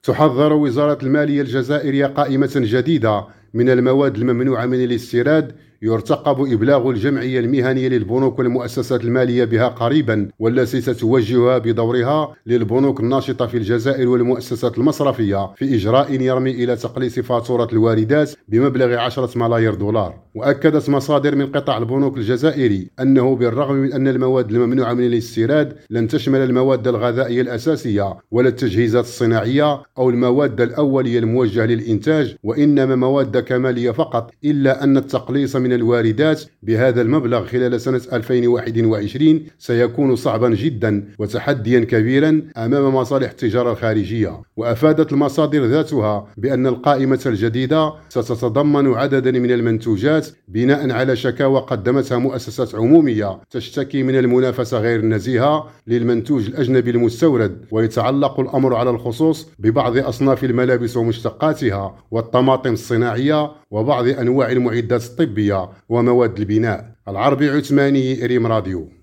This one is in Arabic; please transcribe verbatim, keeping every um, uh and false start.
تحضر وزارة المالية الجزائرية قائمة جديدة من المواد الممنوعة من الاستيراد، يرتقب إبلاغ الجمعية المهنية للبنوك والمؤسسات المالية بها قريبا، والتي ستوجهها بدورها للبنوك الناشطة في الجزائر والمؤسسات المصرفية في إجراء يرمي إلى تقليص فاتورة الواردات بمبلغ عشرة ملايير دولار. وأكدت مصادر من قطاع البنوك الجزائري أنه بالرغم من أن المواد الممنوعة من الاستيراد لن تشمل المواد الغذائية الأساسية ولا التجهيزات الصناعية أو المواد الأولية الموجهة للإنتاج، وإنما مواد كمالية فقط، إلا أن التقليص من الواردات بهذا المبلغ خلال سنة ألفين وواحد وعشرين سيكون صعبا جدا وتحديا كبيرا أمام مصالح التجارة الخارجية. وأفادت المصادر ذاتها بأن القائمة الجديدة ستتضمن عددا من المنتوجات بناء على شكاوى قدمتها مؤسسات عمومية تشتكي من المنافسة غير النزيهة للمنتوج الأجنبي المستورد. ويتعلق الأمر على الخصوص ببعض أصناف الملابس ومشتقاتها والطماطم الصناعية وبعض أنواع المعدات الطبية ومواد البناء. العربي عثماني، ريم راديو.